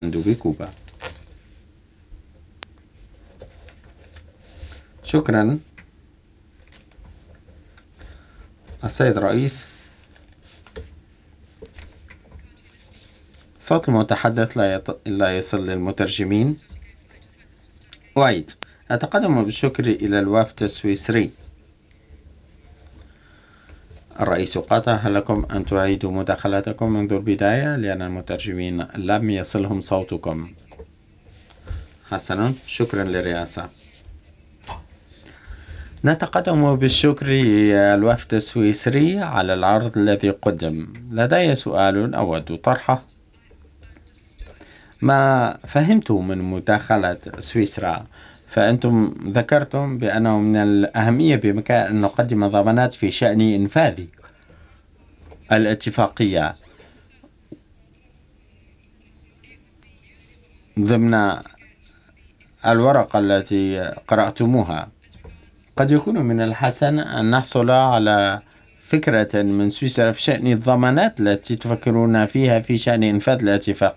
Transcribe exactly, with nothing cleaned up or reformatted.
بكوبا. شكرا السيد رئيس. صوت المتحدث لا, يط... لا يصل للمترجمين. أعيد. أتقدم بالشكر إلى الوفد السويسري. الرئيس قاطع، هل لكم أن تعيدوا مداخلتكم منذ البداية لأن المترجمين لم يصلهم صوتكم؟ حسنا، شكرا للرئاسة. نتقدم بالشكر للوفد السويسري على العرض الذي قدم. لدي سؤال أود طرحه. ما فهمت من مداخلة سويسرا، فأنتم ذكرتم بأنه من الأهمية بمكان أن نقدم ضمانات في شأن إنفاذ الاتفاقية ضمن الورقة التي قرأتموها. قد يكون من الحسن أن نحصل على فكرة من سويسرا في شأن الضمانات التي تفكرون فيها في شأن إنفاذ الاتفاقية.